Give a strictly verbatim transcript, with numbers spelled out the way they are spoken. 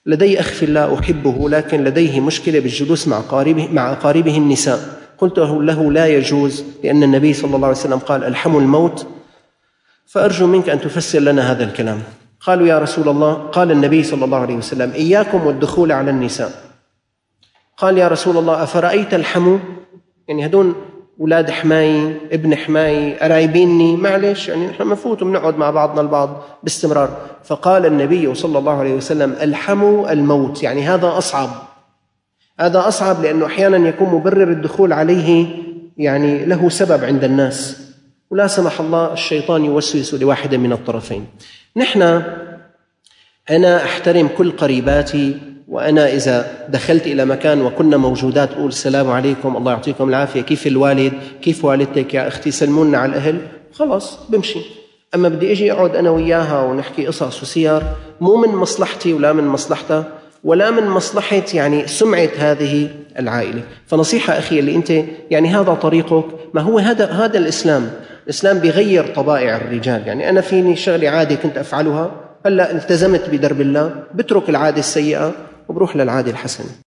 لدي أخ في الله أحبه لكن لديه مشكلة بالجلوس مع أقاربه, مع أقاربه النساء. قلت له لا يجوز، لأن النبي صلى الله عليه وسلم قال الحموا الموت، فأرجو منك أن تفسر لنا هذا الكلام. قالوا يا رسول الله، قال النبي صلى الله عليه وسلم إياكم والدخول على النساء. قال يا رسول الله أفرأيت الحمو، يعني هدون أولاد حماي ابن حماي قرايبيني، معلش يعني نحن مفوت وبنقعد مع بعضنا البعض باستمرار. فقال النبي صلى الله عليه وسلم الحمو الموت، يعني هذا أصعب، هذا أصعب لأنه أحيانا يكون مبرر الدخول عليه يعني له سبب عند الناس، ولا سمح الله الشيطان يوسوس لواحد من الطرفين. نحن أنا أحترم كل قريباتي، وأنا إذا دخلت إلى مكان وكنا موجودات أقول السلام عليكم، الله يعطيكم العافية، كيف الوالد، كيف والدتك يا أختي، سلمونا على الأهل، خلاص بمشي. أما بدي أجي أقعد أنا وياها ونحكي قصص وسير، مو من مصلحتي ولا من مصلحتها ولا من مصلحة يعني سمعة هذه العائلة. فنصيحة أخي اللي أنت يعني هذا طريقك، ما هو هذا هذا الإسلام. الإسلام بيغير طبائع الرجال. يعني أنا فيني شغلة عادة كنت أفعلها، هلأ التزمت بدرب الله، بترك العادة السيئة وبروح للعادة الحسنة.